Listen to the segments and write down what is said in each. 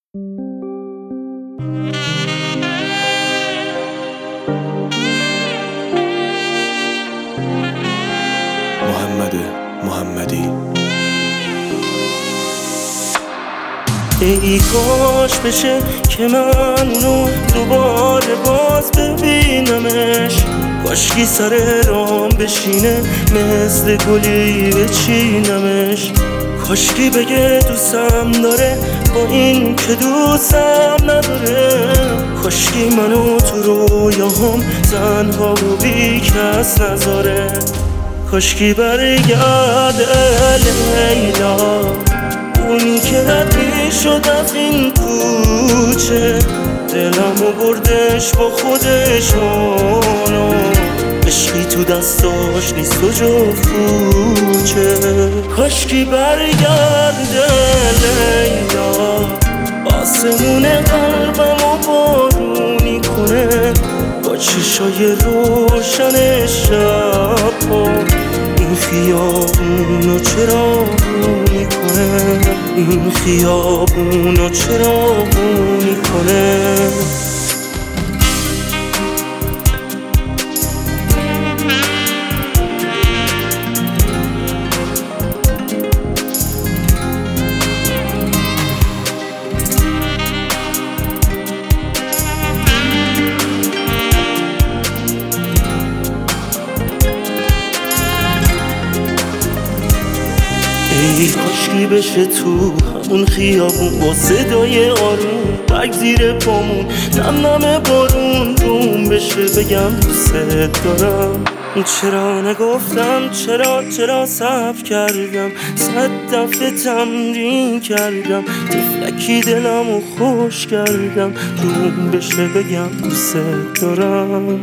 محمدی. ای کاش بشه که من اونو دوباره باز ببینمش، کاشکی سر رام بشینه مثل گلی بچینمش، کاشکی بگه دوستم داره با این که دوستم نداره، کاشکی منو تو رویاهم تنها و بی کس نذاره، کاشکی برگرده لیلا اونی که رد میشد از این کوچه، دلمو بردش با خودشونو، عشقی تو دستاش نیست و جفت کوچه، کاشکی برگرده لیلا آسمون قلبمو بارونی کنه با چشای روشن شب، این خیابونو چراغونی کنه، این خیابونو چراغونی کنه. ای کاشکی بشه تو همون خیابون با صدای آروم رگ زیر پامون، نم نم بارون روم بشه بگم دوست دارم، چرا نگفتم، چرا صبر کردم، 100 دفعه تمرین کردم، تفلکی دلمو خوش کردم، روم بشه بگم دوست دارم،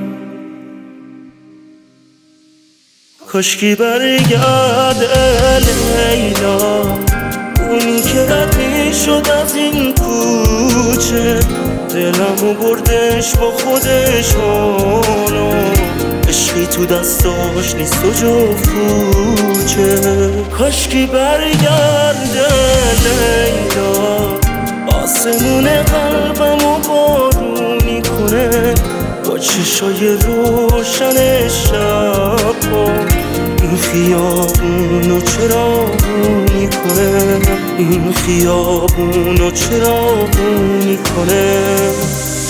کاشکی برگرده لیلا اونی که رد میشد از این کوچه، دلمو بردش با خودشونو، عشقی تو دستاش نیست و جفت کوچه، کاشکی برگرده لیلا آسمون قلبمو بارونی کنه با چشای روشن شب، این خیابونو چراغونی کنه، این خیابونو چراغونی کنه.